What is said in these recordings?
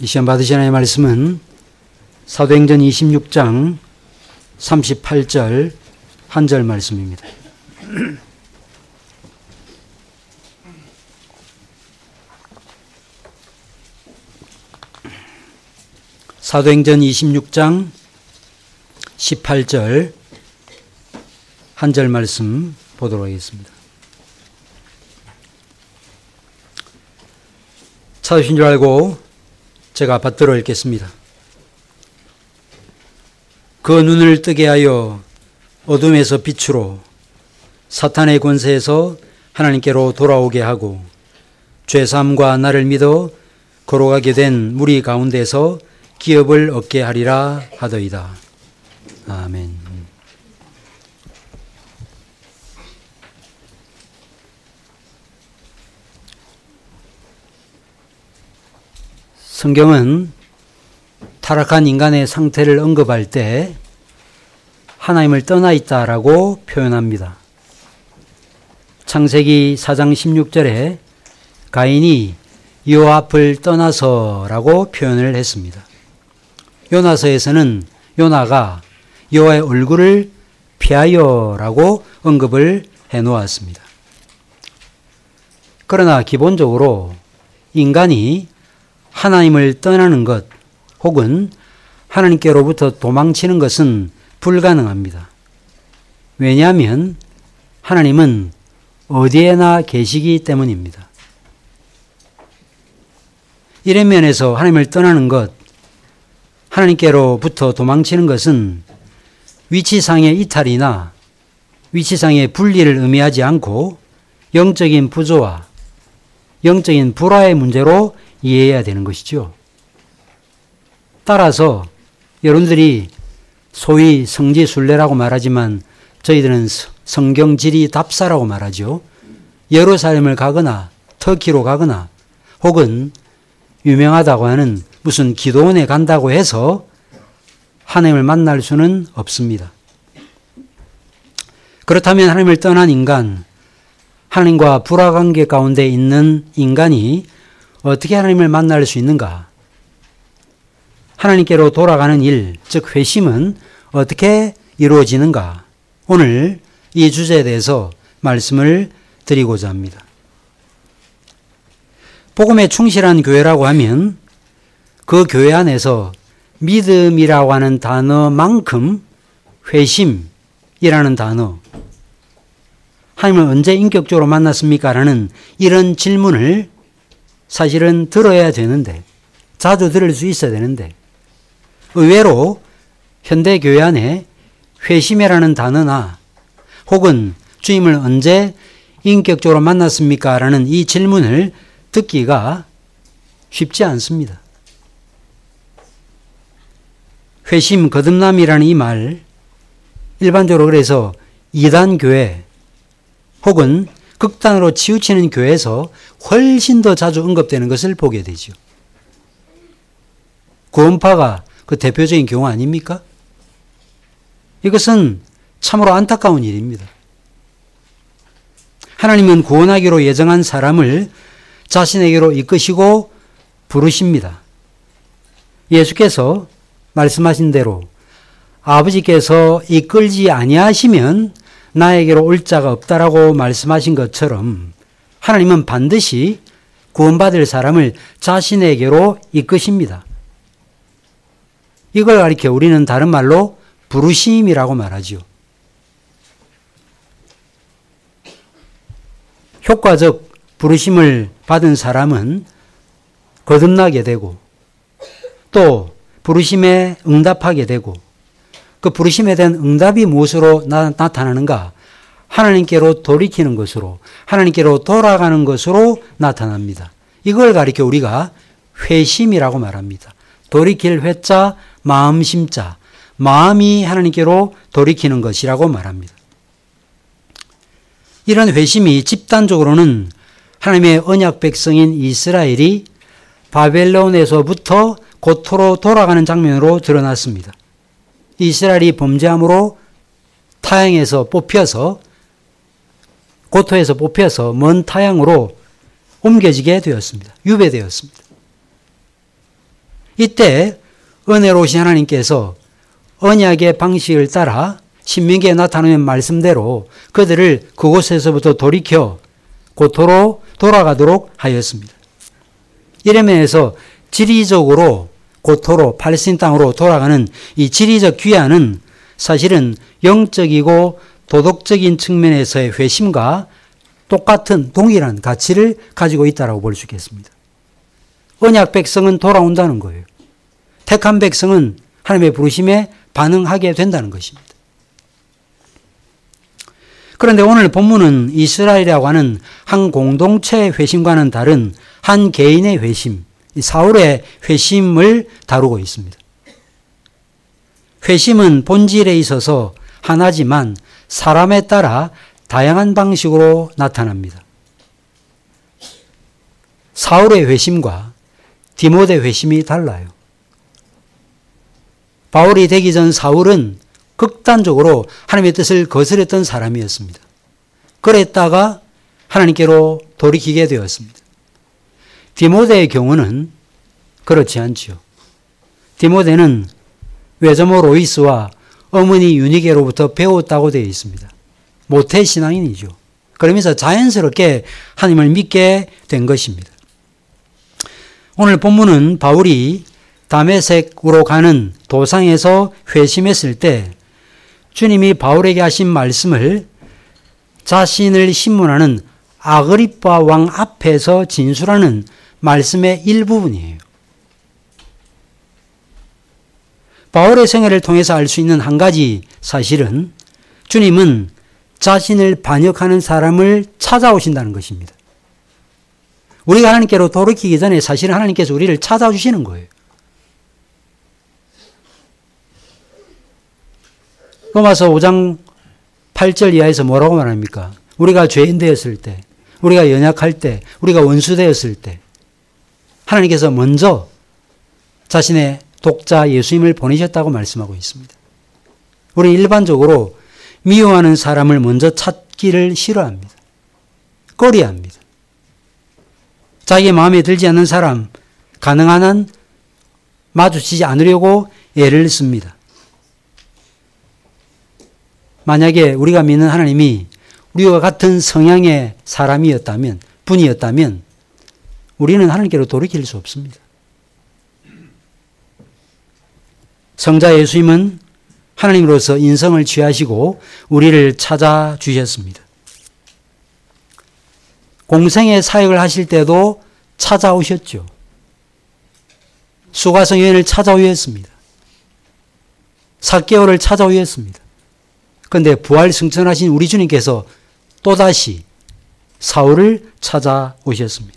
이 시간 받으신 하나님의 말씀은 사도행전 26장 38절 한 절 말씀입니다. 사도행전 26장 18절 한 절 말씀 보도록 하겠습니다. 찾으신 줄 알고 제가 받들어 읽겠습니다. 그 눈을 뜨게 하여 어둠에서 빛으로 사탄의 권세에서 하나님께로 돌아오게 하고 죄사함과 나를 믿어 걸어가게 된 무리 가운데서 기업을 얻게 하리라 하더이다. 아멘. 성경은 타락한 인간의 상태를 언급할 때 하나님을 떠나 있다라고 표현합니다. 창세기 4장 16절에 가인이 여호와 앞을 떠나서라고 표현을 했습니다. 요나서에서는 요나가 여호와의 얼굴을 피하여라고 언급을 해놓았습니다. 그러나 기본적으로 인간이 하나님을 떠나는 것 혹은 하나님께로부터 도망치는 것은 불가능합니다. 왜냐하면 하나님은 어디에나 계시기 때문입니다. 이런 면에서 하나님을 떠나는 것, 하나님께로부터 도망치는 것은 위치상의 이탈이나 위치상의 분리를 의미하지 않고 영적인 부조화, 영적인 불화의 문제로 이해해야 되는 것이죠. 따라서 여러분들이 소위 성지순례라고 말하지만 저희들은 성경지리 답사라고 말하죠. 예루살렘을 가거나 터키로 가거나 혹은 유명하다고 하는 무슨 기도원에 간다고 해서 하나님을 만날 수는 없습니다. 그렇다면 하나님을 떠난 인간, 하나님과 불화관계 가운데 있는 인간이 어떻게 하나님을 만날 수 있는가? 하나님께로 돌아가는 일, 즉 회심은 어떻게 이루어지는가? 오늘 이 주제에 대해서 말씀을 드리고자 합니다. 복음에 충실한 교회라고 하면 그 교회 안에서 믿음이라고 하는 단어만큼 회심이라는 단어, 하나님을 언제 인격적으로 만났습니까? 라는 이런 질문을 사실은 들어야 되는데, 자주 들을 수 있어야 되는데, 의외로 현대교회 안에 회심이라는 단어나 혹은 주님을 언제 인격적으로 만났습니까? 라는 이 질문을 듣기가 쉽지 않습니다. 회심, 거듭남이라는 이 말, 일반적으로 그래서 이단교회 혹은 극단으로 치우치는 교회에서 훨씬 더 자주 언급되는 것을 보게 되죠. 구원파가 그 대표적인 경우 아닙니까? 이것은 참으로 안타까운 일입니다. 하나님은 구원하기로 예정한 사람을 자신에게로 이끄시고 부르십니다. 예수께서 말씀하신 대로 아버지께서 이끌지 아니하시면 나에게로 올 자가 없다라고 말씀하신 것처럼 하나님은 반드시 구원받을 사람을 자신에게로 이끄십니다. 이걸 가리켜 우리는 다른 말로 부르심이라고 말하죠. 효과적 부르심을 받은 사람은 거듭나게 되고 또 부르심에 응답하게 되고 그 부르심에 대한 응답이 무엇으로 나타나는가? 하나님께로 돌이키는 것으로, 하나님께로 돌아가는 것으로 나타납니다. 이걸 가리켜 우리가 회심이라고 말합니다. 돌이킬 회자, 마음 심자, 마음이 하나님께로 돌이키는 것이라고 말합니다. 이런 회심이 집단적으로는 하나님의 언약 백성인 이스라엘이 바벨론에서부터 고토로 돌아가는 장면으로 드러났습니다. 이스라엘이 범죄함으로 타향에서 뽑혀서 고토에서 뽑혀서 먼 타향으로 옮겨지게 되었습니다. 유배되었습니다. 이때 은혜로우신 하나님께서 언약의 방식을 따라 신명기에 나타나는 말씀대로 그들을 그곳에서부터 돌이켜 고토로 돌아가도록 하였습니다. 이런 면에서 지리적으로 고토로 팔레스틴 땅으로 돌아가는 이 지리적 귀환은 사실은 영적이고 도덕적인 측면에서의 회심과 똑같은 동일한 가치를 가지고 있다고 볼 수 있겠습니다. 언약 백성은 돌아온다는 거예요. 택한 백성은 하나님의 부르심에 반응하게 된다는 것입니다. 그런데 오늘 본문은 이스라엘이라고 하는 한 공동체의 회심과는 다른 한 개인의 회심, 사울의 회심을 다루고 있습니다. 회심은 본질에 있어서 하나지만 사람에 따라 다양한 방식으로 나타납니다. 사울의 회심과 디모데 회심이 달라요. 바울이 되기 전 사울은 극단적으로 하나님의 뜻을 거스렸던 사람이었습니다. 그랬다가 하나님께로 돌이키게 되었습니다. 디모데의 경우는 그렇지 않지요. 디모데는 외조모 로이스와 어머니 유니게로부터 배웠다고 되어 있습니다. 모태 신앙인이죠. 그러면서 자연스럽게 하나님을 믿게 된 것입니다. 오늘 본문은 바울이 다메섹으로 가는 도상에서 회심했을 때 주님이 바울에게 하신 말씀을 자신을 신문하는 아그리빠 왕 앞에서 진술하는 말씀의 일부분이에요. 바울의 생애를 통해서 알 수 있는 한 가지 사실은 주님은 자신을 반역하는 사람을 찾아오신다는 것입니다. 우리가 하나님께로 돌이키기 전에 사실은 하나님께서 우리를 찾아주시는 거예요. 로마서 5장 8절 이하에서 뭐라고 말합니까? 우리가 죄인 되었을 때, 우리가 연약할 때, 우리가 원수 되었을 때 하나님께서 먼저 자신의 독자 예수님을 보내셨다고 말씀하고 있습니다. 우리는 일반적으로 미워하는 사람을 먼저 찾기를 싫어합니다. 꺼려합니다. 자기 마음에 들지 않는 사람, 가능한 한 마주치지 않으려고 애를 씁니다. 만약에 우리가 믿는 하나님이 우리와 같은 성향의 사람이었다면, 분이었다면 우리는 하나님께로 돌이킬 수 없습니다. 성자 예수님은 하나님으로서 인성을 취하시고 우리를 찾아주셨습니다. 공생의 사역을 하실 때도 찾아오셨죠. 수가성 여인을 찾아오셨습니다. 삭개오를 찾아오셨습니다. 그런데 부활 승천하신 우리 주님께서 또다시 사울을 찾아오셨습니다.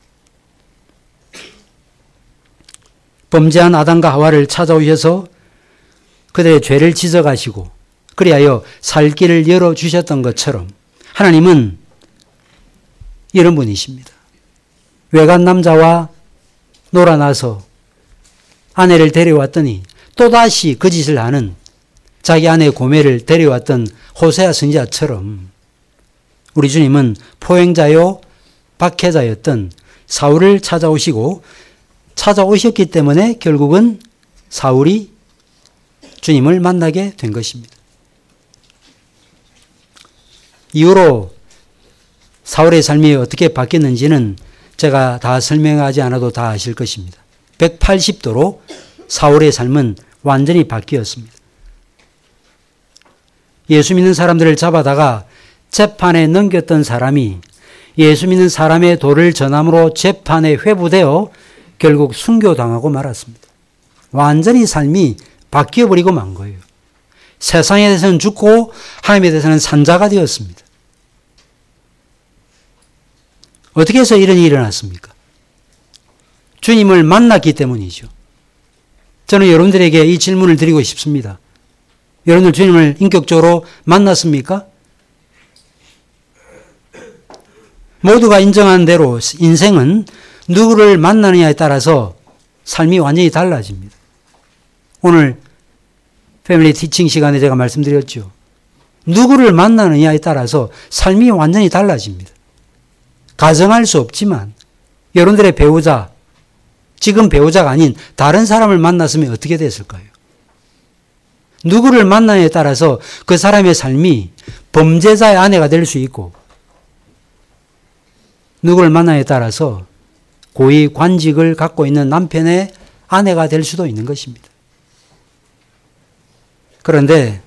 범죄한 아담과 하와를 찾아오셔서 그들의 죄를 지적하시고 그리하여 살 길을 열어주셨던 것처럼 하나님은 이런 분이십니다. 외간 남자와 놀아나서 아내를 데려왔더니 또다시 그 짓을 하는 자기 아내 고멜을 데려왔던 호세아 선지자처럼 우리 주님은 포행자요 박해자였던 사울을 찾아오셨기 때문에 결국은 사울이 주님을 만나게 된 것입니다. 이후로 사울의 삶이 어떻게 바뀌었는지는 제가 다 설명하지 않아도 다 아실 것입니다. 180도로 사울의 삶은 완전히 바뀌었습니다. 예수 믿는 사람들을 잡아다가 재판에 넘겼던 사람이 예수 믿는 사람의 도를 전함으로 재판에 회부되어 결국 순교당하고 말았습니다. 완전히 삶이 바뀌어버리고 만 거예요. 세상에 대해서는 죽고 하나님에 대해서는 산자가 되었습니다. 어떻게 해서 이런 일이 일어났습니까? 주님을 만났기 때문이죠. 저는 여러분들에게 이 질문을 드리고 싶습니다. 여러분들 주님을 인격적으로 만났습니까? 모두가 인정한 대로 인생은 누구를 만나느냐에 따라서 삶이 완전히 달라집니다. 오늘 패밀리 티칭 시간에 제가 말씀드렸죠. 누구를 만나느냐에 따라서 삶이 완전히 달라집니다. 가정할 수 없지만 여러분들의 배우자, 지금 배우자가 아닌 다른 사람을 만났으면 어떻게 됐을까요? 누구를 만나냐에 따라서 그 사람의 삶이 범죄자의 아내가 될 수 있고, 누구를 만나냐에 따라서 고위 관직을 갖고 있는 남편의 아내가 될 수도 있는 것입니다. 그런데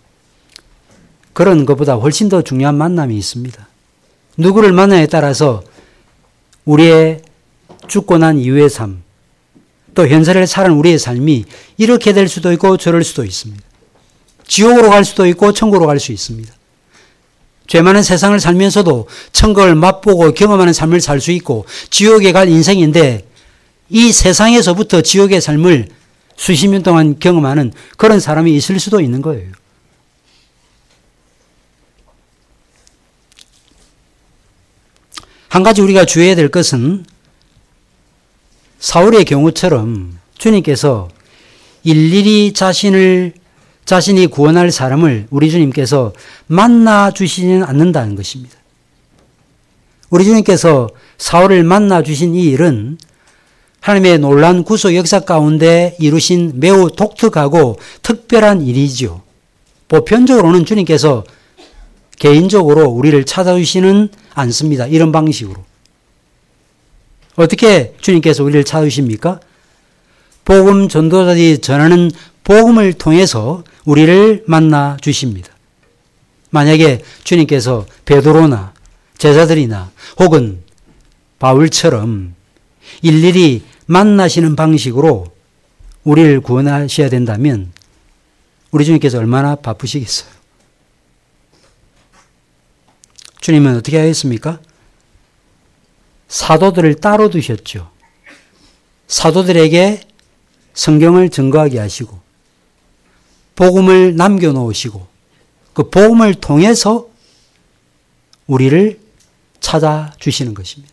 그런 것보다 훨씬 더 중요한 만남이 있습니다. 누구를 만나냐에 따라서 우리의 죽고 난 이후의 삶, 또 현세를 사는 우리의 삶이 이렇게 될 수도 있고 저럴 수도 있습니다. 지옥으로 갈 수도 있고 천국으로 갈 수 있습니다. 죄 많은 세상을 살면서도 천국을 맛보고 경험하는 삶을 살 수 있고 지옥에 갈 인생인데, 이 세상에서부터 지옥의 삶을 수십 년 동안 경험하는 그런 사람이 있을 수도 있는 거예요. 한 가지 우리가 주의해야 될 것은, 사울의 경우처럼 주님께서 일일이 자신이 구원할 사람을 우리 주님께서 만나 주시지는 않는다는 것입니다. 우리 주님께서 사울을 만나 주신 이 일은 하나님의 놀라운 구속 역사 가운데 이루신 매우 독특하고 특별한 일이지요. 보편적으로는 주님께서 개인적으로 우리를 찾아주시는 않습니다. 이런 방식으로. 어떻게 주님께서 우리를 찾아주십니까? 복음 전도자들이 전하는 복음을 통해서 우리를 만나 주십니다. 만약에 주님께서 베드로나 제자들이나 혹은 바울처럼 일일이 만나시는 방식으로 우리를 구원하셔야 된다면 우리 주님께서 얼마나 바쁘시겠어요? 주님은 어떻게 하셨습니까? 사도들을 따로 두셨죠. 사도들에게 성경을 증거하게 하시고 복음을 남겨놓으시고 그 복음을 통해서 우리를 찾아주시는 것입니다.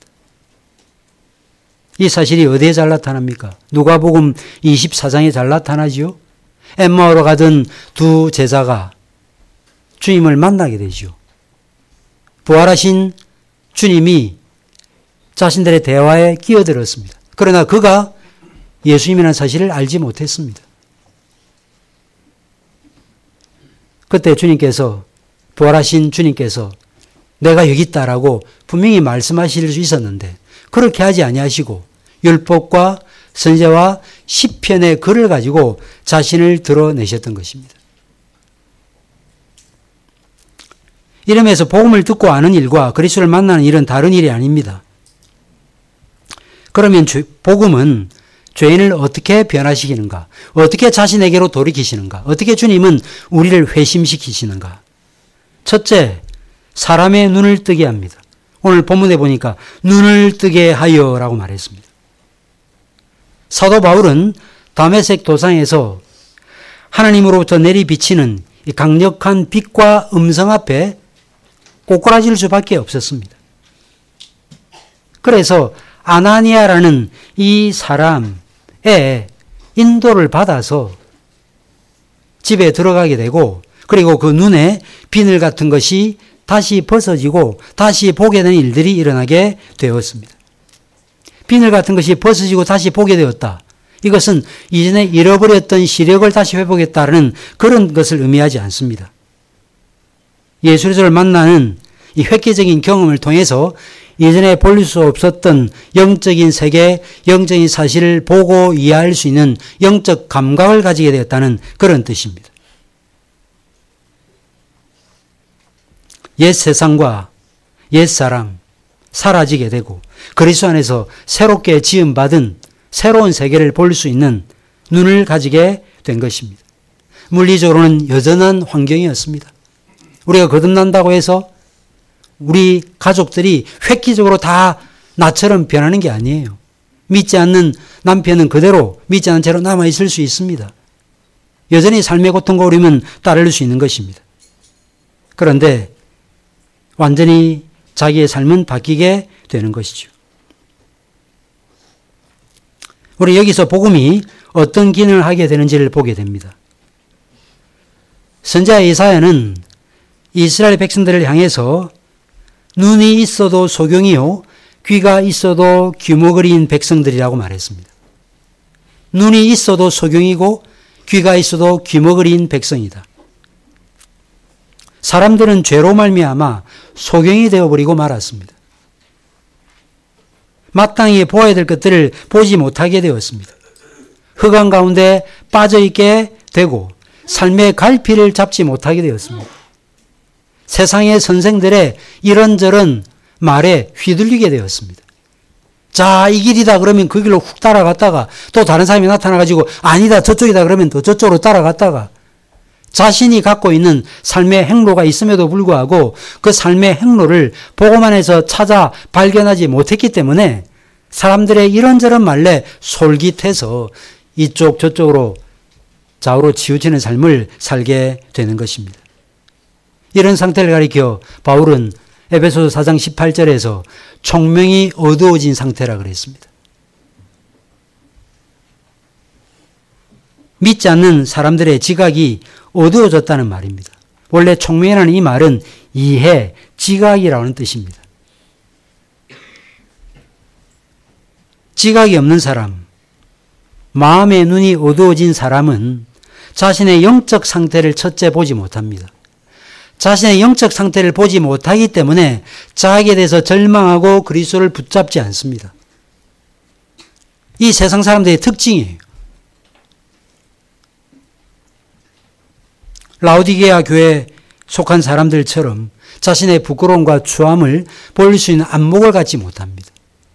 이 사실이 어디에 잘 나타납니까? 누가복음 24장에 잘 나타나지요. 엠마오로 가던 두 제자가 주님을 만나게 되죠. 부활하신 주님이 자신들의 대화에 끼어들었습니다. 그러나 그가 예수님이라는 사실을 알지 못했습니다. 그때 주님께서, 부활하신 주님께서 내가 여기 있다라고 분명히 말씀하실 수 있었는데 그렇게 하지 아니하시고 율법과 선지자와 시편의 글을 가지고 자신을 드러내셨던 것입니다. 이러면서 복음을 듣고 아는 일과 그리스도를 만나는 일은 다른 일이 아닙니다. 그러면 복음은 죄인을 어떻게 변화시키는가? 어떻게 자신에게로 돌이키시는가? 어떻게 주님은 우리를 회심시키시는가? 첫째, 사람의 눈을 뜨게 합니다. 오늘 본문에 보니까 눈을 뜨게 하여라고 말했습니다. 사도 바울은 다메섹 도상에서 하나님으로부터 내리 비치는 이 강력한 빛과 음성 앞에 꼬꾸라질 수밖에 없었습니다. 그래서 아나니아라는 이 사람의 인도를 받아서 집에 들어가게 되고, 그리고 그 눈에 비늘 같은 것이 다시 벗어지고 다시 보게 되는 일들이 일어나게 되었습니다. 비늘 같은 것이 벗어지고 다시 보게 되었다. 이것은 이전에 잃어버렸던 시력을 다시 회복했다는 그런 것을 의미하지 않습니다. 예수 그리스도를 만나는 이 획기적인 경험을 통해서 예전에 볼 수 없었던 영적인 세계, 영적인 사실을 보고 이해할 수 있는 영적 감각을 가지게 되었다는 그런 뜻입니다. 옛 세상과 옛 사람 사라지게 되고 그리스도 안에서 새롭게 지음받은 새로운 세계를 볼 수 있는 눈을 가지게 된 것입니다. 물리적으로는 여전한 환경이었습니다. 우리가 거듭난다고 해서 우리 가족들이 획기적으로 다 나처럼 변하는 게 아니에요. 믿지 않는 남편은 그대로 믿지 않은 채로 남아있을 수 있습니다. 여전히 삶의 고통과 어려움은 따를 수 있는 것입니다. 그런데 완전히 자기의 삶은 바뀌게 되는 것이죠. 우리 여기서 복음이 어떤 기능을 하게 되는지를 보게 됩니다. 선지자 이사야는 이스라엘 백성들을 향해서 눈이 있어도 소경이요 귀가 있어도 귀머거리인 백성들이라고 말했습니다. 눈이 있어도 소경이고 귀가 있어도 귀머거리인 백성이다. 사람들은 죄로 말미암아 소경이 되어버리고 말았습니다. 마땅히 보아야 될 것들을 보지 못하게 되었습니다. 흑암 가운데 빠져있게 되고 삶의 갈피를 잡지 못하게 되었습니다. 세상의 선생들의 이런저런 말에 휘둘리게 되었습니다. 자, 이 길이다 그러면 그 길로 훅 따라갔다가 또 다른 사람이 나타나가지고 아니다 저쪽이다 그러면 또 저쪽으로 따라갔다가 자신이 갖고 있는 삶의 행로가 있음에도 불구하고 그 삶의 행로를 보고만 해서 찾아 발견하지 못했기 때문에 사람들의 이런저런 말에 솔깃해서 이쪽 저쪽으로 좌우로 치우치는 삶을 살게 되는 것입니다. 이런 상태를 가리켜 바울은 에베소서 4장 18절에서 총명이 어두워진 상태라 그랬습니다. 믿지 않는 사람들의 지각이 어두워졌다는 말입니다. 원래 총명이라는 이 말은 이해, 지각이라는 뜻입니다. 지각이 없는 사람, 마음의 눈이 어두워진 사람은 자신의 영적 상태를 첫째 보지 못합니다. 자신의 영적 상태를 보지 못하기 때문에 자기에 대해서 절망하고 그리스도를 붙잡지 않습니다. 이 세상 사람들의 특징이에요. 라오디게아 교회에 속한 사람들처럼 자신의 부끄러움과 추함을 볼 수 있는 안목을 갖지 못합니다.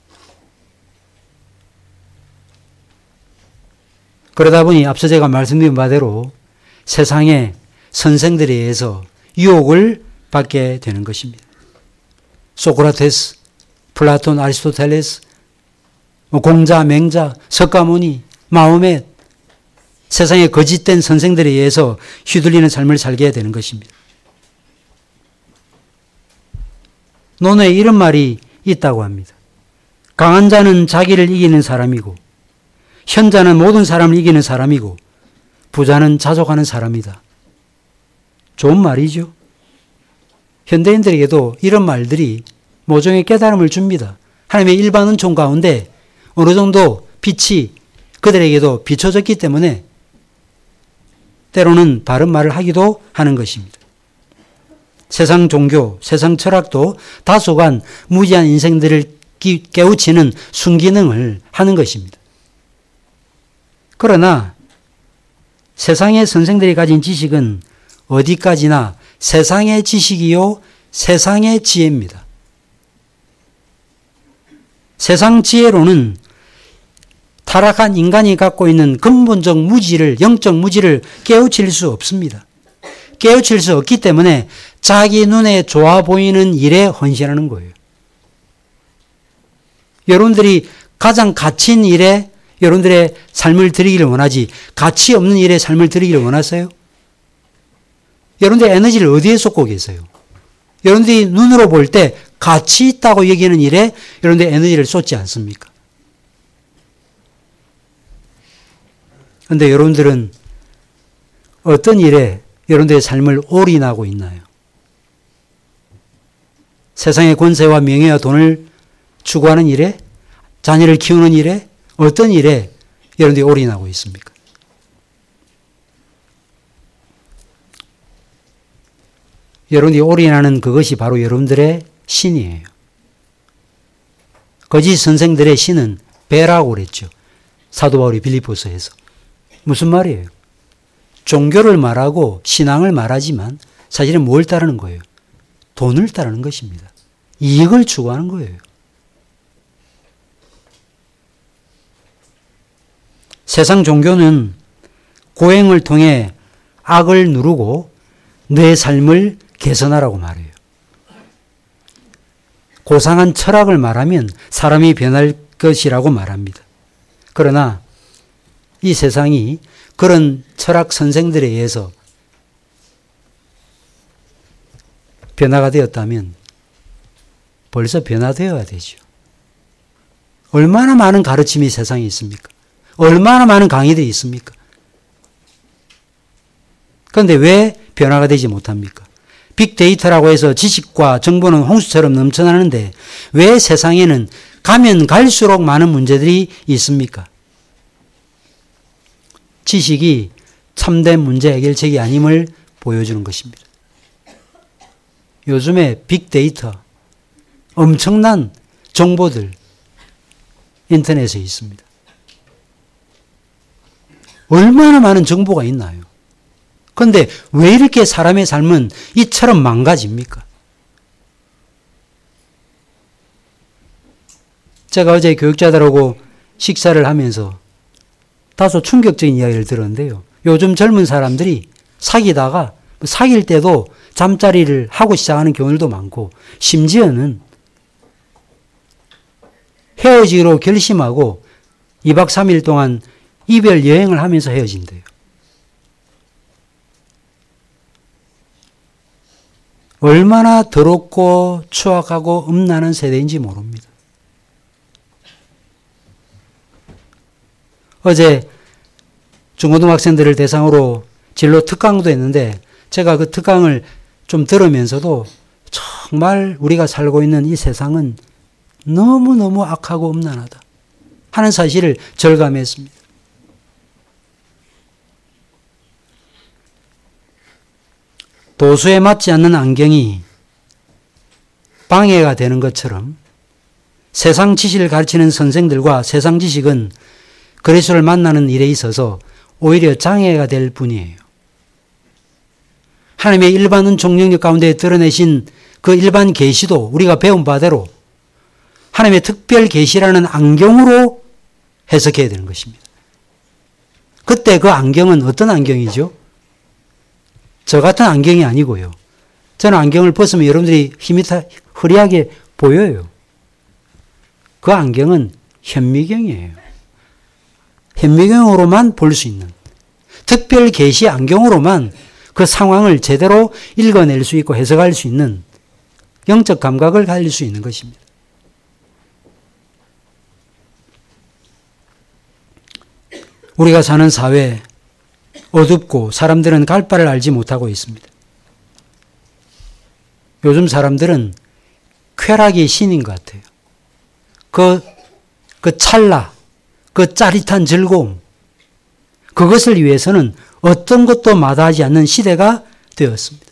그러다 보니 앞서 제가 말씀드린 바대로 세상의 선생들에 의해서 유혹을 받게 되는 것입니다. 소크라테스, 플라톤, 아리스토텔레스, 공자, 맹자, 석가모니, 마호멧, 세상의 거짓된 선생들에 의해서 휘둘리는 삶을 살게 되는 것입니다. 논어에 이런 말이 있다고 합니다. 강한 자는 자기를 이기는 사람이고 현자는 모든 사람을 이기는 사람이고 부자는 자족하는 사람이다. 좋은 말이죠. 현대인들에게도 이런 말들이 모종의 깨달음을 줍니다. 하나님의 일반 은총 가운데 어느 정도 빛이 그들에게도 비춰졌기 때문에 때로는 바른 말을 하기도 하는 것입니다. 세상 종교, 세상 철학도 다소간 무지한 인생들을 깨우치는 순기능을 하는 것입니다. 그러나 세상의 선생들이 가진 지식은 어디까지나 세상의 지식이요 세상의 지혜입니다. 세상 지혜로는 타락한 인간이 갖고 있는 근본적 무지를, 영적 무지를 깨우칠 수 없습니다. 깨우칠 수 없기 때문에 자기 눈에 좋아 보이는 일에 헌신하는 거예요. 여러분들이 가장 가치 있는 일에 여러분들의 삶을 드리기를 원하지 가치 없는 일에 삶을 드리기를 원하세요? 여러분들의 에너지를 어디에 쏟고 계세요? 여러분들이 눈으로 볼 때 가치 있다고 여기는 일에 여러분들의 에너지를 쏟지 않습니까? 그런데 여러분들은 어떤 일에 여러분들의 삶을 올인하고 있나요? 세상의 권세와 명예와 돈을 추구하는 일에? 자녀를 키우는 일에? 어떤 일에 여러분들이 올인하고 있습니까? 여러분들이 올인하는 그것이 바로 여러분들의 신이에요. 거짓 선생들의 신은 배라고 그랬죠. 사도 바울이 빌립보서에서. 무슨 말이에요? 종교를 말하고 신앙을 말하지만 사실은 뭘 따르는 거예요? 돈을 따르는 것입니다. 이익을 추구하는 거예요. 세상 종교는 고행을 통해 악을 누르고 내 삶을 개선하라고 말해요. 고상한 철학을 말하면 사람이 변할 것이라고 말합니다. 그러나 이 세상이 그런 철학 선생들에 의해서 변화가 되었다면 벌써 변화되어야 되죠. 얼마나 많은 가르침이 세상에 있습니까? 얼마나 많은 강의들이 있습니까? 그런데 왜 변화가 되지 못합니까? 빅데이터라고 해서 지식과 정보는 홍수처럼 넘쳐나는데 왜 세상에는 가면 갈수록 많은 문제들이 있습니까? 지식이 참된 문제 해결책이 아님을 보여주는 것입니다. 요즘에 빅데이터, 엄청난 정보들 인터넷에 있습니다. 얼마나 많은 정보가 있나요? 그런데 왜 이렇게 사람의 삶은 이처럼 망가집니까? 제가 어제 교육자들하고 식사를 하면서 다소 충격적인 이야기를 들었는데요. 요즘 젊은 사람들이 사귀다가 사귈 때도 잠자리를 하고 시작하는 경우들도 많고 심지어는 헤어지기로 결심하고 2박 3일 동안 이별 여행을 하면서 헤어진대요. 얼마나 더럽고 추악하고 음란한 세대인지 모릅니다. 어제 중고등학생들을 대상으로 진로 특강도 했는데 제가 그 특강을 좀 들으면서도 정말 우리가 살고 있는 이 세상은 너무너무 악하고 음란하다 하는 사실을 절감했습니다. 도수에 맞지 않는 안경이 방해가 되는 것처럼 세상 지식을 가르치는 선생들과 세상 지식은 그리스도를 만나는 일에 있어서 오히려 장애가 될 뿐이에요. 하나님의 일반 은총 영역 가운데 드러내신 그 일반 계시도 우리가 배운 바대로 하나님의 특별 계시라는 안경으로 해석해야 되는 것입니다. 그때 그 안경은 어떤 안경이죠? 저 같은 안경이 아니고요. 저는 안경을 벗으면 여러분들이 힘이 흐리하게 보여요. 그 안경은 현미경이에요. 현미경으로만 볼 수 있는 특별 계시 안경으로만 그 상황을 제대로 읽어낼 수 있고 해석할 수 있는 영적 감각을 가질 수 있는 것입니다. 우리가 사는 사회 어둡고 사람들은 갈 바를 알지 못하고 있습니다. 요즘 사람들은 쾌락이 신인 것 같아요. 그 찰나, 그 짜릿한 즐거움, 그것을 위해서는 어떤 것도 마다하지 않는 시대가 되었습니다.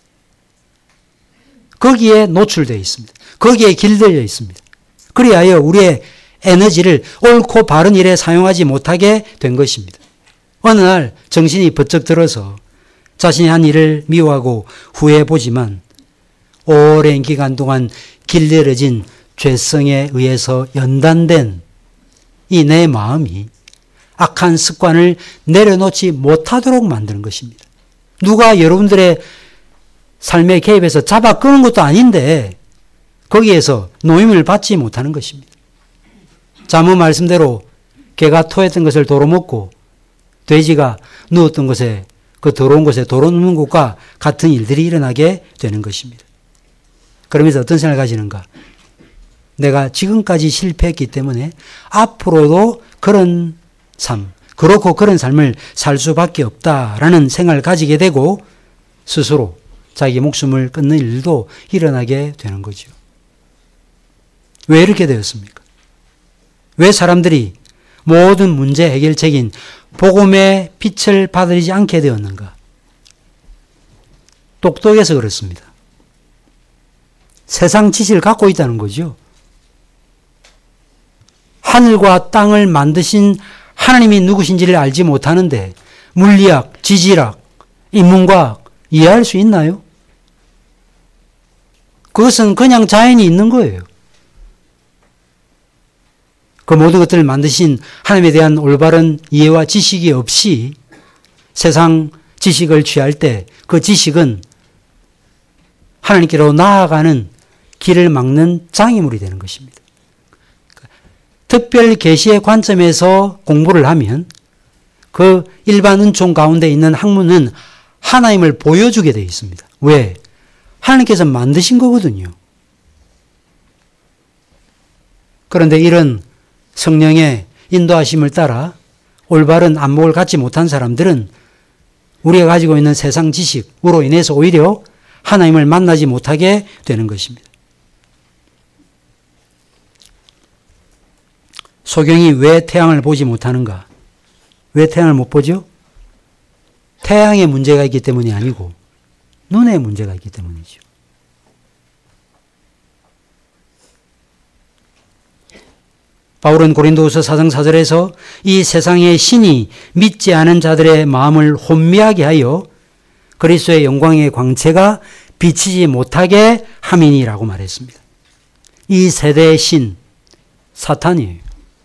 거기에 노출되어 있습니다. 거기에 길들여 있습니다. 그리하여 우리의 에너지를 옳고 바른 일에 사용하지 못하게 된 것입니다. 어느 날 정신이 번쩍 들어서 자신이 한 일을 미워하고 후회해보지만 오랜 기간 동안 길들여진 죄성에 의해서 연단된 이 내 마음이 악한 습관을 내려놓지 못하도록 만드는 것입니다. 누가 여러분들의 삶에 개입해서 잡아 끄는 것도 아닌데 거기에서 노임을 받지 못하는 것입니다. 자문 말씀대로 개가 토했던 것을 도로 먹고 돼지가 누웠던 곳에 그 더러운 곳에 도로 눕는 것과 같은 일들이 일어나게 되는 것입니다. 그러면서 어떤 생각을 가지는가? 내가 지금까지 실패했기 때문에 앞으로도 그런 삶, 그렇고 그런 삶을 살 수밖에 없다라는 생각을 가지게 되고 스스로 자기 목숨을 끊는 일도 일어나게 되는 거죠. 왜 이렇게 되었습니까? 왜 사람들이 모든 문제 해결책인 복음의 빛을 받아들이지 않게 되었는가? 똑똑해서 그렇습니다. 세상 지식을 갖고 있다는 거죠. 하늘과 땅을 만드신 하나님이 누구신지를 알지 못하는데 물리학, 지질학, 인문과학 이해할 수 있나요? 그것은 그냥 자연이 있는 거예요. 그 모든 것들을 만드신 하나님에 대한 올바른 이해와 지식이 없이 세상 지식을 취할 때 그 지식은 하나님께로 나아가는 길을 막는 장애물이 되는 것입니다. 특별 계시의 관점에서 공부를 하면 그 일반 은총 가운데 있는 학문은 하나님을 보여주게 되어 있습니다. 왜? 하나님께서 만드신 거거든요. 그런데 이런 성령의 인도하심을 따라 올바른 안목을 갖지 못한 사람들은 우리가 가지고 있는 세상 지식으로 인해서 오히려 하나님을 만나지 못하게 되는 것입니다. 소경이 왜 태양을 보지 못하는가? 왜 태양을 못 보죠? 태양에 문제가 있기 때문이 아니고 눈에 문제가 있기 때문이죠. 바울은 고린도후서 4장 4절에서 이 세상의 신이 믿지 않은 자들의 마음을 혼미하게 하여 그리스도의 영광의 광채가 비치지 못하게 함이니라고 말했습니다. 이 세대의 신, 사탄이에요.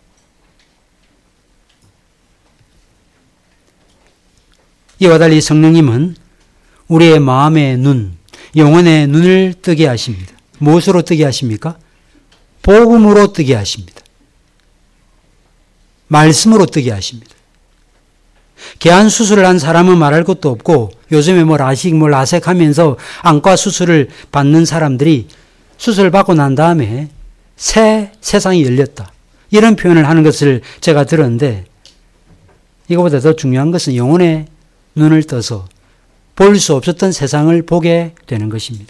이와 달리 성령님은 우리의 마음의 눈, 영혼의 눈을 뜨게 하십니다. 무엇으로 뜨게 하십니까? 복음으로 뜨게 하십니다. 말씀으로 뜨게 하십니다. 개안 수술을 한 사람은 말할 것도 없고 요즘에 라식 라섹하면서 안과 수술을 받는 사람들이 수술을 받고 난 다음에 새 세상이 열렸다. 이런 표현을 하는 것을 제가 들었는데 이거보다 더 중요한 것은 영혼의 눈을 떠서 볼 수 없었던 세상을 보게 되는 것입니다.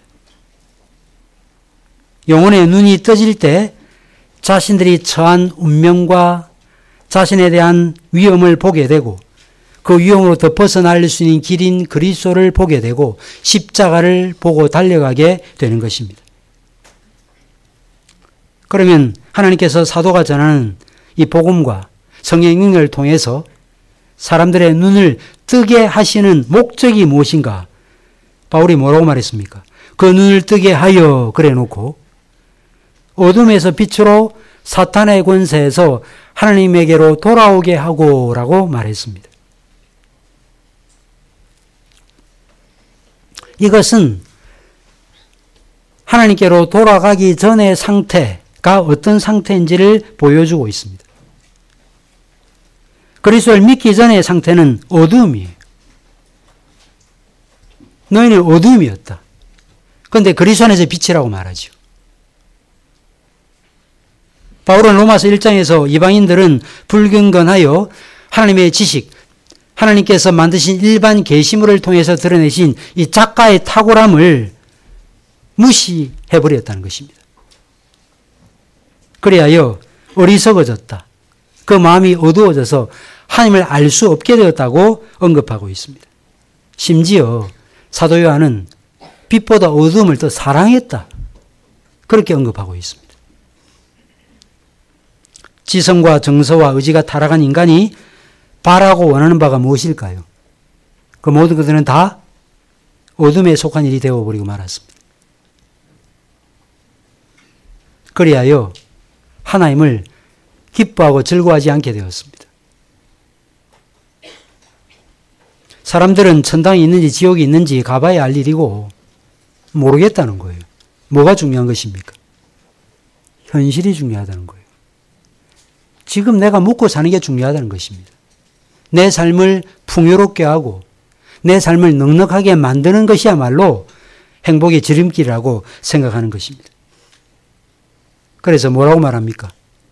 영혼의 눈이 떠질 때 자신들이 처한 운명과 자신에 대한 위험을 보게 되고 그 위험으로부터 벗어날 수 있는 길인 그리스도를 보게 되고 십자가를 보고 달려가게 되는 것입니다. 그러면 하나님께서 사도가 전하는 이 복음과 성령의 능력을 통해서 사람들의 눈을 뜨게 하시는 목적이 무엇인가? 바울이 뭐라고 말했습니까? 그 눈을 뜨게 하여 그래 놓고 어둠에서 빛으로 사탄의 권세에서 하나님에게로 돌아오게 하고 라고 말했습니다. 이것은 하나님께로 돌아가기 전의 상태가 어떤 상태인지를 보여주고 있습니다. 그리스도를 믿기 전의 상태는 어둠이에요. 너희는 어둠이었다. 그런데 그리스도 안에서 빛이라고 말하죠. 바울은 로마서 1장에서 이방인들은 불경건하여 하나님의 지식, 하나님께서 만드신 일반 계시물을 통해서 드러내신 이 작가의 탁월함을 무시해버렸다는 것입니다. 그리하여 어리석어졌다. 그 마음이 어두워져서 하나님을 알 수 없게 되었다고 언급하고 있습니다. 심지어 사도 요한은 빛보다 어두움을 더 사랑했다. 그렇게 언급하고 있습니다. 지성과 정서와 의지가 타락한 인간이 바라고 원하는 바가 무엇일까요? 그 모든 것들은 다 어둠에 속한 일이 되어버리고 말았습니다. 그리하여 하나님을 기뻐하고 즐거워하지 않게 되었습니다. 사람들은 천당이 있는지 지옥이 있는지 가봐야 알 일이고 모르겠다는 거예요. 뭐가 중요한 것입니까? 현실이 중요하다는 거예요. 지금 내가 먹고 사는 게 중요하다는 것입니다. 내 삶을 풍요롭게 하고 내 삶을 넉넉하게 만드는 것이야말로 행복의 지름길이라고 생각하는 것입니다. 그래서 뭐라고 말합니까?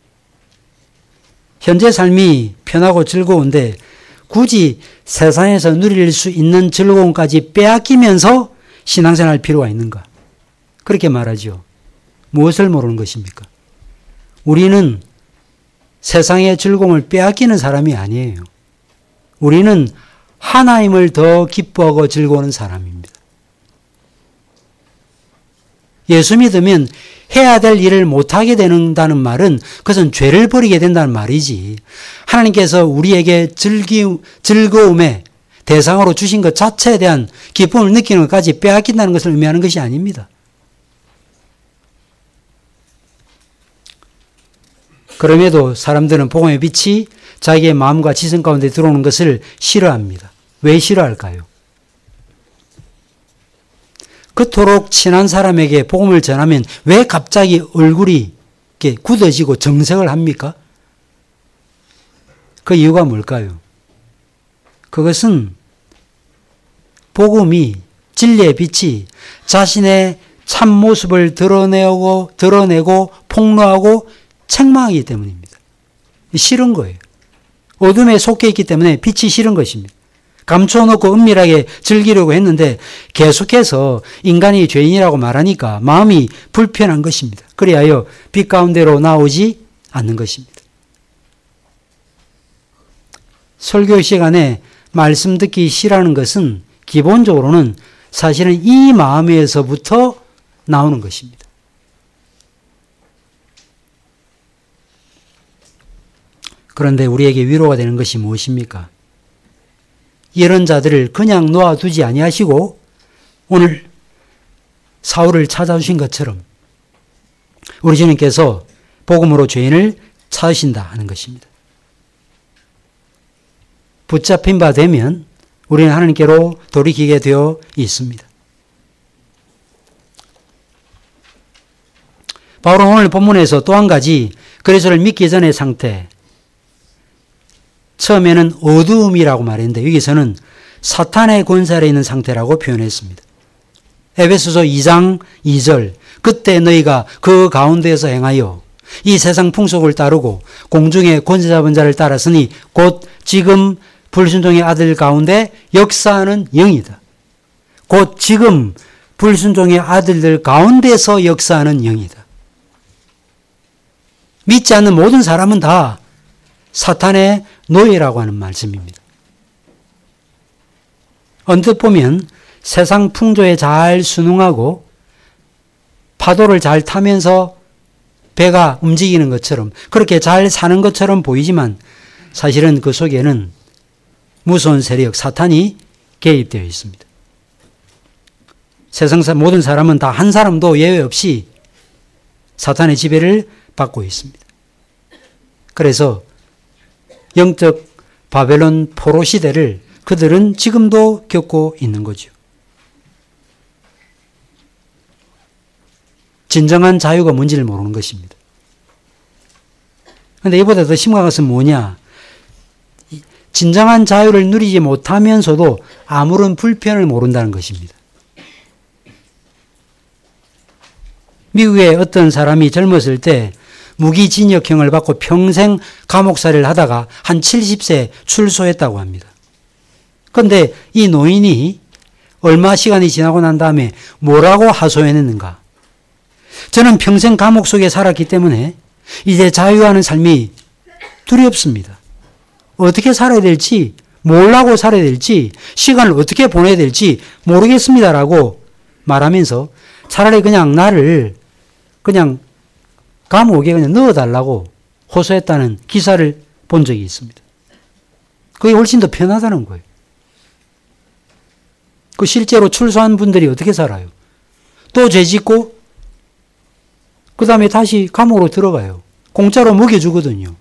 현재 삶이 편하고 즐거운데 굳이 세상에서 누릴 수 있는 즐거움까지 빼앗기면서 신앙생활 할 필요가 있는가? 그렇게 말하죠. 무엇을 모르는 것입니까? 우리는 세상의 즐거움을 빼앗기는 사람이 아니에요. 우리는 하나님을 더 기뻐하고 즐거워하는 사람입니다. 예수 믿으면 해야 될 일을 못하게 된다는 말은 그것은 죄를 버리게 된다는 말이지 하나님께서 우리에게 즐거움의 대상으로 주신 것 자체에 대한 기쁨을 느끼는 것까지 빼앗긴다는 것을 의미하는 것이 아닙니다. 그럼에도 사람들은 복음의 빛이 자기의 마음과 지성 가운데 들어오는 것을 싫어합니다. 왜 싫어할까요? 그토록 친한 사람에게 복음을 전하면 왜 갑자기 얼굴이 이렇게 굳어지고 정색을 합니까? 그 이유가 뭘까요? 그것은 복음이 진리의 빛이 자신의 참모습을 드러내고 폭로하고 책망하기 때문입니다. 싫은 거예요. 어둠에 속해 있기 때문에 빛이 싫은 것입니다. 감춰놓고 은밀하게 즐기려고 했는데 계속해서 인간이 죄인이라고 말하니까 마음이 불편한 것입니다. 그리하여 빛 가운데로 나오지 않는 것입니다. 설교 시간에 말씀 듣기 싫어하는 것은 기본적으로는 사실은 이 마음에서부터 나오는 것입니다. 그런데 우리에게 위로가 되는 것이 무엇입니까? 이런 자들을 그냥 놓아두지 아니하시고 오늘 사울을 찾아주신 것처럼 우리 주님께서 복음으로 죄인을 찾으신다 하는 것입니다. 붙잡힌 바 되면 우리는 하나님께로 돌이키게 되어 있습니다. 바울은 오늘 본문에서 또 한 가지 그리스도를 믿기 전의 상태, 처음에는 어두움이라고 말했는데 여기서는 사탄의 권세 아래 있는 상태라고 표현했습니다. 에베소서 2장 2절, 그때 너희가 그 가운데에서 행하여 이 세상 풍속을 따르고 공중의 권세 잡은 자를 따랐으니 곧 지금 불순종의 아들 가운데 역사하는 영이다. 곧 지금 불순종의 아들들 가운데서 역사하는 영이다. 믿지 않는 모든 사람은 다 사탄의 노예라고 하는 말씀입니다. 언뜻 보면 세상 풍조에 잘 순응하고 파도를 잘 타면서 배가 움직이는 것처럼 그렇게 잘 사는 것처럼 보이지만 사실은 그 속에는 무서운 세력 사탄이 개입되어 있습니다. 세상 모든 사람은 다 한 사람도 예외 없이 사탄의 지배를 받고 있습니다. 그래서 영적 바벨론 포로 시대를 그들은 지금도 겪고 있는 거죠. 진정한 자유가 뭔지를 모르는 것입니다. 그런데 이보다 더 심각한 것은 뭐냐? 진정한 자유를 누리지 못하면서도 아무런 불편을 모른다는 것입니다. 미국의 어떤 사람이 젊었을 때 무기징역형을 받고 평생 감옥살이를 하다가 한 70세 출소했다고 합니다. 그런데 이 노인이 얼마 시간이 지나고 난 다음에 뭐라고 하소연했는가? 저는 평생 감옥 속에 살았기 때문에 이제 자유하는 삶이 두렵습니다. 어떻게 살아야 될지, 뭘 하고 살아야 될지, 시간을 어떻게 보내야 될지 모르겠습니다라고 말하면서 차라리 그냥 나를 그냥 감옥에 그냥 넣어달라고 호소했다는 기사를 본 적이 있습니다. 그게 훨씬 더 편하다는 거예요. 그 실제로 출소한 분들이 어떻게 살아요? 또 죄 짓고 그 다음에 다시 감옥으로 들어가요. 공짜로 먹여주거든요.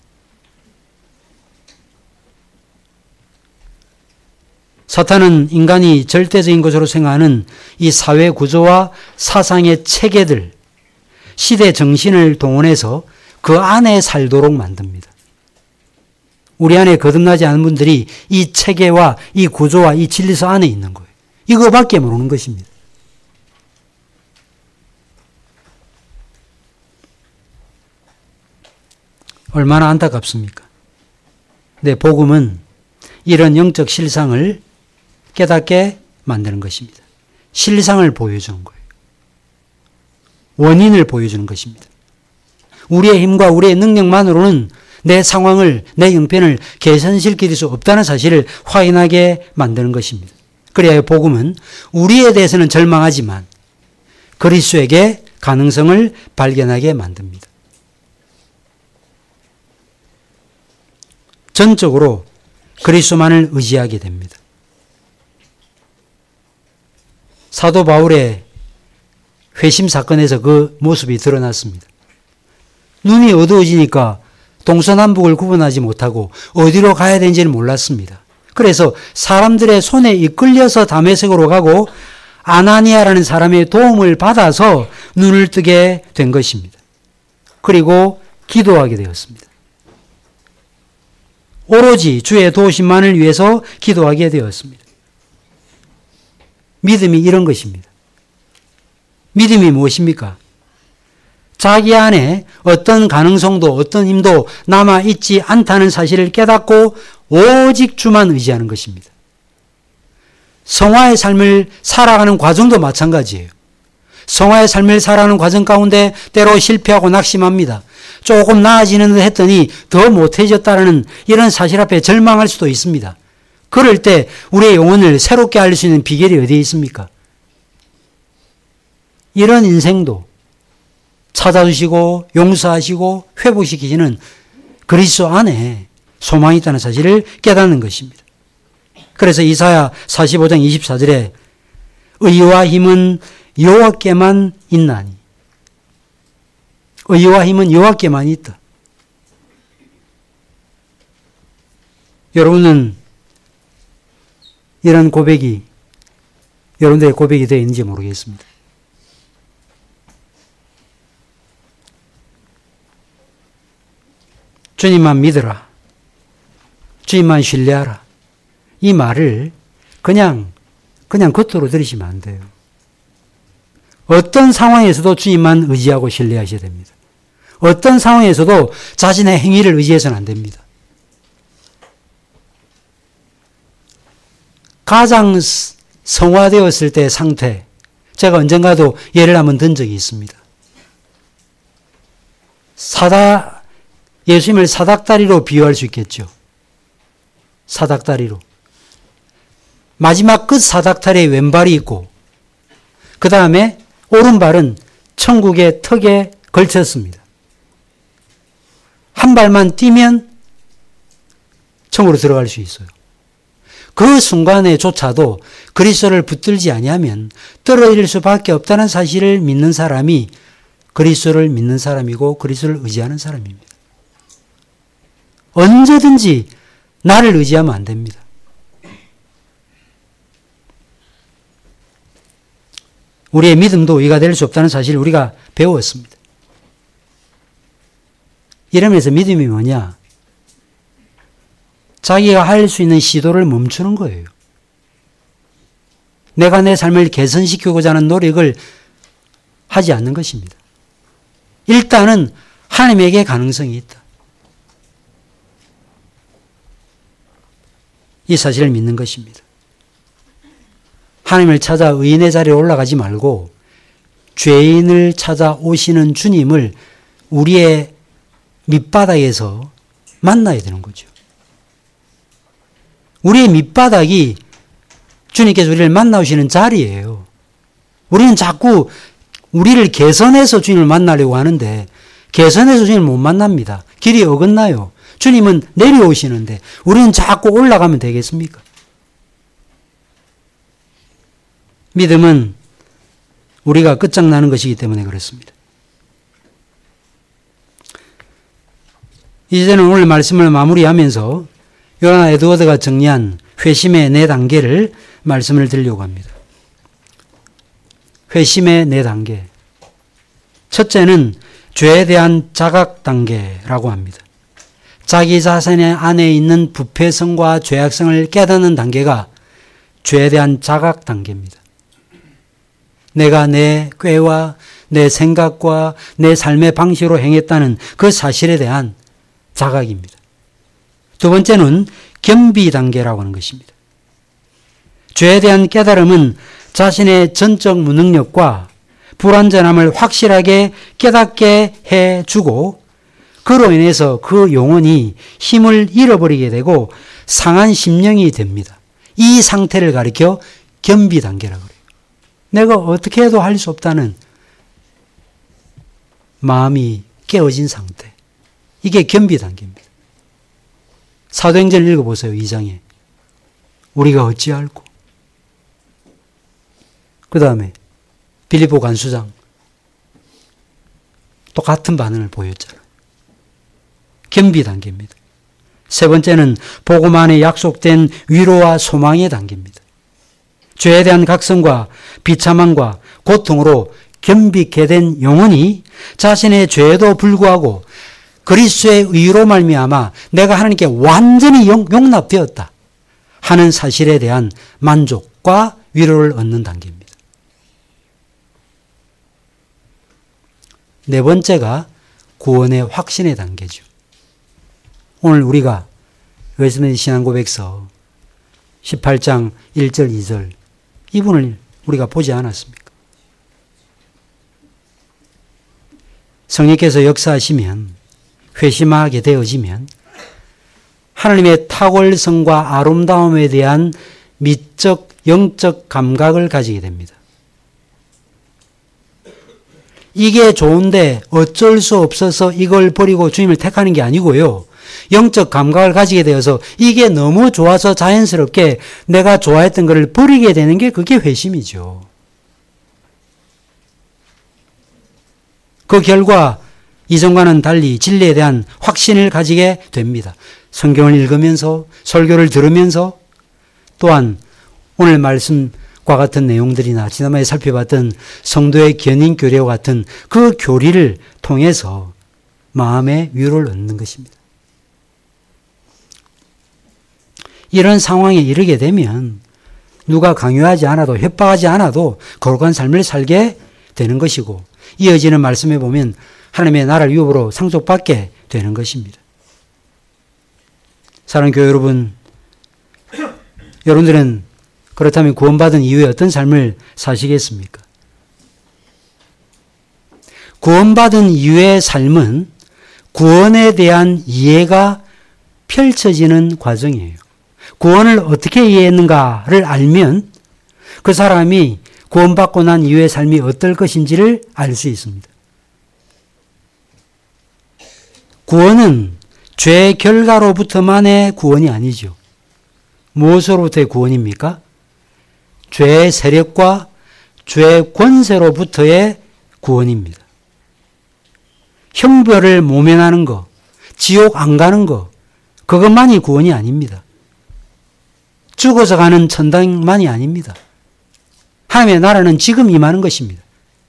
사탄은 인간이 절대적인 것으로 생각하는 이 사회 구조와 사상의 체계들, 시대 정신을 동원해서 그 안에 살도록 만듭니다. 우리 안에 거듭나지 않은 분들이 이 체계와 이 구조와 이 진리서 안에 있는 거예요. 이거밖에 모르는 것입니다. 얼마나 안타깝습니까? 네, 복음은 이런 영적 실상을 깨닫게 만드는 것입니다. 실상을 보여주는 거예요. 원인을 보여주는 것입니다. 우리의 힘과 우리의 능력만으로는 내 상황을, 내 형편을 개선시킬 수 없다는 사실을 확인하게 만드는 것입니다. 그래야 복음은 우리에 대해서는 절망하지만 그리스도에게 가능성을 발견하게 만듭니다. 전적으로 그리스도만을 의지하게 됩니다. 사도 바울의 회심 사건에서 그 모습이 드러났습니다. 눈이 어두워지니까 동서남북을 구분하지 못하고 어디로 가야 되는지는 몰랐습니다. 그래서 사람들의 손에 이끌려서 다메섹으로 가고 아나니아라는 사람의 도움을 받아서 눈을 뜨게 된 것입니다. 그리고 기도하게 되었습니다. 오로지 주의 도우심만을 위해서 기도하게 되었습니다. 믿음이 이런 것입니다. 믿음이 무엇입니까? 자기 안에 어떤 가능성도 어떤 힘도 남아있지 않다는 사실을 깨닫고 오직 주만 의지하는 것입니다. 성화의 삶을 살아가는 과정도 마찬가지예요. 성화의 삶을 살아가는 과정 가운데 때로 실패하고 낙심합니다. 조금 나아지는 듯 했더니 더 못해졌다는 이런 사실 앞에 절망할 수도 있습니다. 그럴 때 우리의 영혼을 새롭게 할 수 있는 비결이 어디에 있습니까? 이런 인생도 찾아주시고 용서하시고 회복시키시는 그리스도 안에 소망이 있다는 사실을 깨닫는 것입니다. 그래서 이사야 45장 24절에 의와 힘은 여호와께만 있나니, 의와 힘은 여호와께만 있다. 여러분은 이런 고백이 여러분들의 고백이 되어 있는지 모르겠습니다. 주님만 믿어라, 주님만 신뢰하라, 이 말을 그냥 겉으로 들으시면 안 돼요. 어떤 상황에서도 주님만 의지하고 신뢰하셔야 됩니다. 어떤 상황에서도 자신의 행위를 의지해서는 안 됩니다. 가장 성화되었을 때의 상태, 제가 언젠가도 예를 한번 든 적이 있습니다. 예수님을 사닥다리로 비유할 수 있겠죠. 사닥다리로. 마지막 끝 사닥다리에 왼발이 있고 그 다음에 오른발은 천국의 턱에 걸쳤습니다. 한 발만 뛰면 천국으로 들어갈 수 있어요. 그 순간에조차도 그리스도를 붙들지 아니하면 떨어질 수밖에 없다는 사실을 믿는 사람이 그리스도를 믿는 사람이고 그리스도를 의지하는 사람입니다. 언제든지 나를 의지하면 안 됩니다. 우리의 믿음도 의가 될 수 없다는 사실을 우리가 배웠습니다. 이러면서 믿음이 뭐냐? 자기가 할 수 있는 시도를 멈추는 거예요. 내가 내 삶을 개선시키고자 하는 노력을 하지 않는 것입니다. 일단은 하나님에게 가능성이 있다. 이 사실을 믿는 것입니다. 하나님을 찾아 의인의 자리에 올라가지 말고 죄인을 찾아 오시는 주님을 우리의 밑바닥에서 만나야 되는 거죠. 우리의 밑바닥이 주님께서 우리를 만나오시는 자리예요. 우리는 자꾸 우리를 개선해서 주님을 만나려고 하는데 개선해서 주님을 못 만납니다. 길이 어긋나요. 주님은 내려오시는데 우리는 자꾸 올라가면 되겠습니까? 믿음은 우리가 끝장나는 것이기 때문에 그렇습니다. 이제는 오늘 말씀을 마무리하면서 요나 에드워드가 정리한 회심의 4단계를 말씀을 드리려고 합니다. 회심의 4단계. 첫째는 죄에 대한 자각 단계라고 합니다. 자기 자신 안에 있는 부패성과 죄악성을 깨닫는 단계가 죄에 대한 자각 단계입니다. 내가 내 꾀와 내 생각과 내 삶의 방식으로 행했다는 그 사실에 대한 자각입니다. 두 번째는 겸비 단계라고 하는 것입니다. 죄에 대한 깨달음은 자신의 전적 무능력과 불완전함을 확실하게 깨닫게 해주고 그로 인해서 그 영혼이 힘을 잃어버리게 되고 상한 심령이 됩니다. 이 상태를 가리켜 겸비 단계라고 그래요. 내가 어떻게 해도 할 수 없다는 마음이 깨어진 상태. 이게 겸비 단계입니다. 사도행전 읽어보세요. 2장에. 우리가 어찌할꼬. 그 다음에 빌립보 간수장. 똑같은 반응을 보였잖아요. 겸비 단계입니다. 세 번째는 복음 안에 약속된 위로와 소망의 단계입니다. 죄에 대한 각성과 비참함과 고통으로 겸비케 된 영혼이 자신의 죄에도 불구하고 그리스도의 의로 말미암아 내가 하나님께 완전히 용납되었다 하는 사실에 대한 만족과 위로를 얻는 단계입니다. 네 번째가 구원의 확신의 단계죠. 오늘 우리가 웨스트민스터 신앙고백서 18장 1절 2절 이분을 우리가 보지 않았습니까? 성령께서 역사하시면 회심하게 되어지면 하나님의 탁월성과 아름다움에 대한 미적, 영적 감각을 가지게 됩니다. 이게 좋은데 어쩔 수 없어서 이걸 버리고 주님을 택하는 게 아니고요. 영적 감각을 가지게 되어서 이게 너무 좋아서 자연스럽게 내가 좋아했던 것을 버리게 되는 게 그게 회심이죠. 그 결과 이전과는 달리 진리에 대한 확신을 가지게 됩니다. 성경을 읽으면서 설교를 들으면서 또한 오늘 말씀과 같은 내용들이나 지난번에 살펴봤던 성도의 견인 교례와 같은 그 교리를 통해서 마음의 위로를 얻는 것입니다. 이런 상황에 이르게 되면 누가 강요하지 않아도 협박하지 않아도 거룩한 삶을 살게 되는 것이고 이어지는 말씀에 보면 하나님의 나라를 유업으로 상속받게 되는 것입니다. 사랑하는 교회 여러분, 여러분들은 그렇다면 구원받은 이후에 어떤 삶을 사시겠습니까? 구원받은 이후의 삶은 구원에 대한 이해가 펼쳐지는 과정이에요. 구원을 어떻게 이해했는가를 알면 그 사람이 구원받고 난 이후의 삶이 어떨 것인지를 알 수 있습니다. 구원은 죄 결과로부터만의 구원이 아니죠. 무엇으로부터의 구원입니까? 죄의 세력과 죄의 권세로부터의 구원입니다. 형벌을 모면하는 것, 지옥 안 가는 것, 그것만이 구원이 아닙니다. 죽어서 가는 천당만이 아닙니다. 하나님의 나라는 지금 임하는 것입니다.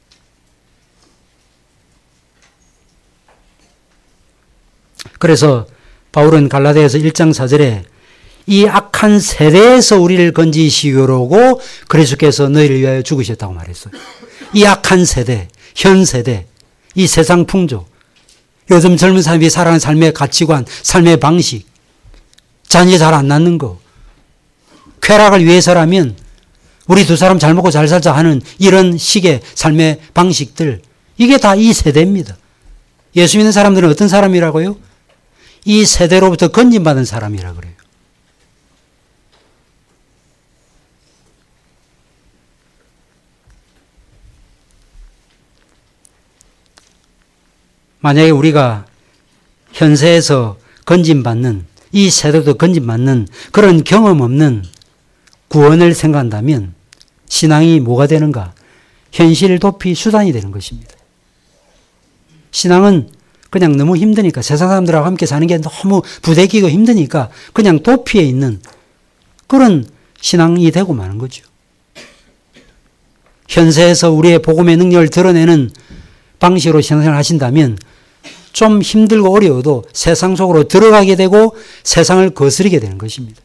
그래서 바울은 갈라디아서 1장 4절에 이 악한 세대에서 우리를 건지시려고 그리스도께서 너희를 위하여 죽으셨다고 말했어요. 이 악한 세대, 현 세대, 이 세상 풍조, 요즘 젊은 사람이 살아가는 삶의 가치관, 삶의 방식, 자녀 잘 안 낳는 거, 쾌락을 위해서라면 우리 두 사람 잘 먹고 잘 살자 하는 이런 식의 삶의 방식들, 이게 다 이 세대입니다. 예수 믿는 사람들은 어떤 사람이라고요? 이 세대로부터 건진받은 사람이라 그래요. 만약에 우리가 현세에서 건진받는, 이 세대도 건진받는 그런 경험 없는 구원을 생각한다면 신앙이 뭐가 되는가? 현실 도피 수단이 되는 것입니다. 신앙은 그냥 너무 힘드니까, 세상 사람들하고 함께 사는 게 너무 부대끼고 힘드니까 그냥 도피에 있는 그런 신앙이 되고 마는 거죠. 현세에서 우리의 복음의 능력을 드러내는 방식으로 신앙생활을 하신다면 좀 힘들고 어려워도 세상 속으로 들어가게 되고 세상을 거스르게 되는 것입니다.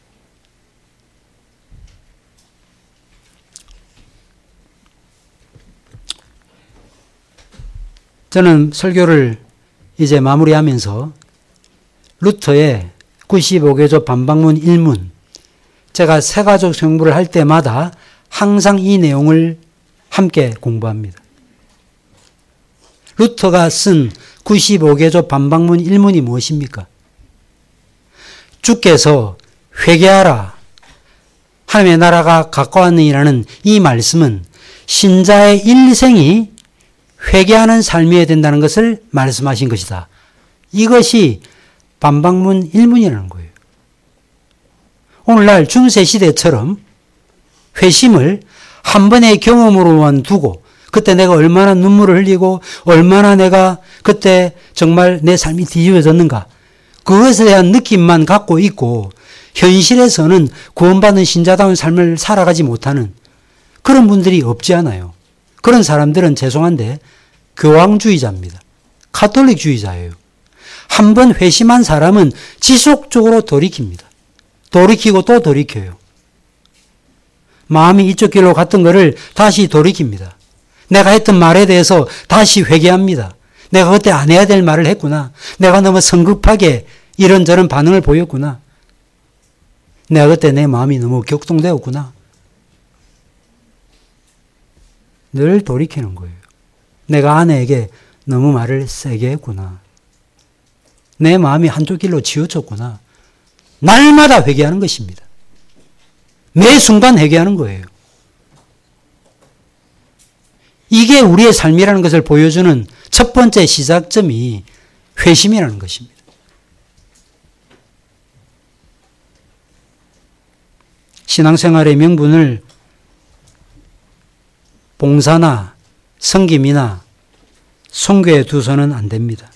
저는 설교를 이제 마무리하면서 루터의 95개조 반박문 1문, 제가 새가족 성부를 할 때마다 항상 이 내용을 함께 공부합니다. 루터가 쓴 95개조 반박문 1문이 무엇입니까? 주께서 회개하라, 하나님의 나라가 가까웠느니라는 이 말씀은 신자의 일생이 회개하는 삶이어야 된다는 것을 말씀하신 것이다. 이것이 반박문 1문이라는 거예요. 오늘날 중세 시대처럼 회심을 한 번의 경험으로만 두고 그때 내가 얼마나 눈물을 흘리고 얼마나 내가 그때 정말 내 삶이 뒤집어졌는가, 그것에 대한 느낌만 갖고 있고 현실에서는 구원받은 신자다운 삶을 살아가지 못하는 그런 분들이 없지 않아요. 그런 사람들은 죄송한데 교황주의자입니다. 카톨릭주의자예요. 한 번 회심한 사람은 지속적으로 돌이킵니다. 돌이키고 또 돌이켜요. 마음이 이쪽 길로 갔던 것을 다시 돌이킵니다. 내가 했던 말에 대해서 다시 회개합니다. 내가 그때 안 해야 될 말을 했구나. 내가 너무 성급하게 이런저런 반응을 보였구나. 내가 그때 내 마음이 너무 격동되었구나. 늘 돌이키는 거예요. 내가 아내에게 너무 말을 세게 했구나. 내 마음이 한쪽 길로 치우쳤구나. 날마다 회개하는 것입니다. 매 순간 회개하는 거예요. 이게 우리의 삶이라는 것을 보여주는 첫 번째 시작점이 회심이라는 것입니다. 신앙생활의 명분을 봉사나 섬김이나 선교에 두서는 안 됩니다.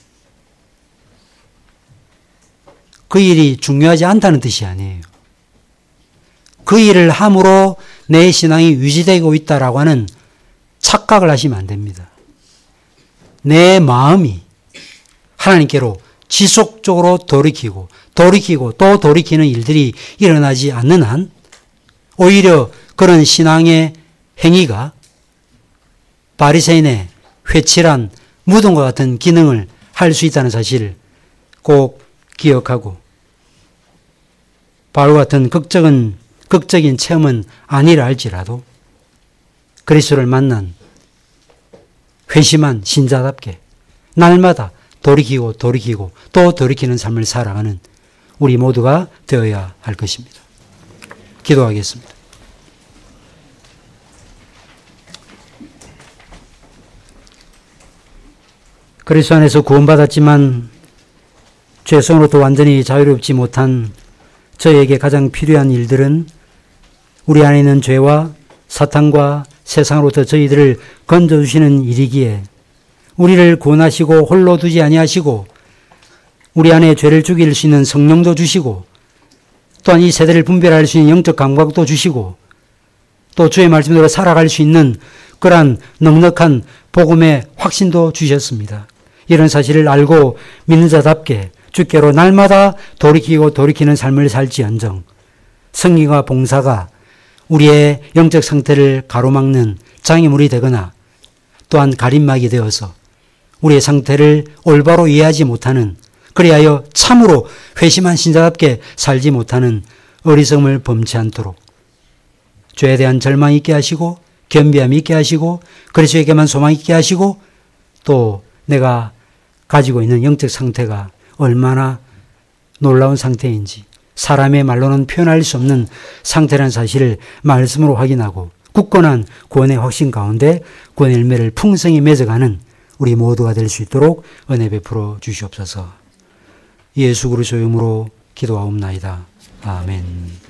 그 일이 중요하지 않다는 뜻이 아니에요. 그 일을 함으로 내 신앙이 유지되고 있다라고 하는 착각을 하시면 안 됩니다. 내 마음이 하나님께로 지속적으로 돌이키고 또 돌이키는 일들이 일어나지 않는 한 오히려 그런 신앙의 행위가 바리새인의 회칠한 무덤과 같은 기능을 할 수 있다는 사실을 꼭 기억하고 바울과 같은 극적인 체험은 아니라 할지라도 그리스도를 만난 회심한 신자답게 날마다 돌이키고 또 돌이키는 삶을 살아가는 우리 모두가 되어야 할 것입니다. 기도하겠습니다. 그리스도 안에서 구원받았지만 죄성으로부터 완전히 자유롭지 못한 저에게 가장 필요한 일들은 우리 안에 있는 죄와 사탄과 세상으로부터 저희들을 건져주시는 일이기에 우리를 구원하시고 홀로 두지 아니하시고 우리 안에 죄를 죽일 수 있는 성령도 주시고 또한 이 세대를 분별할 수 있는 영적 감각도 주시고 또 주의 말씀대로 살아갈 수 있는 그러한 넉넉한 복음의 확신도 주셨습니다. 이런 사실을 알고 믿는 자답게 주께로 날마다 돌이키는 삶을 살지언정 성경과 봉사가 우리의 영적 상태를 가로막는 장애물이 되거나 또한 가림막이 되어서 우리의 상태를 올바로 이해하지 못하는 그리하여 참으로 회심한 신자답게 살지 못하는 어리석음을 범치 않도록 죄에 대한 절망이 있게 하시고 겸비함이 있게 하시고 그리스도에게만 소망이 있게 하시고 또 내가 가지고 있는 영적 상태가 얼마나 놀라운 상태인지 사람의 말로는 표현할 수 없는 상태라는 사실을 말씀으로 확인하고 굳건한 구원의 확신 가운데 구원의 열매를 풍성히 맺어가는 우리 모두가 될 수 있도록 은혜 베풀어 주시옵소서. 예수 그리스도의 이름으로 기도하옵나이다. 아멘.